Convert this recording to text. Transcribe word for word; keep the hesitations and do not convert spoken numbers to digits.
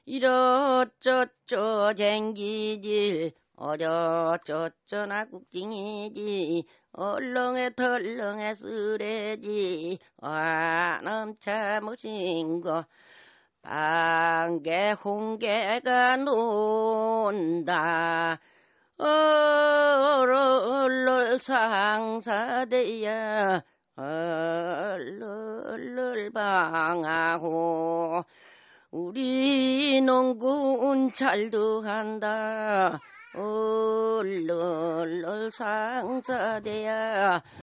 이러쩌쩌 쟁기질 어려쩌쩌나 국징이지 얼렁에 덜렁에 쓰레지 아넘차 무신거 방개 홍개가 논다 얼얼 상사대야 얼얼 방하고 우리 농군 잘도 한다 얼얼 상사대야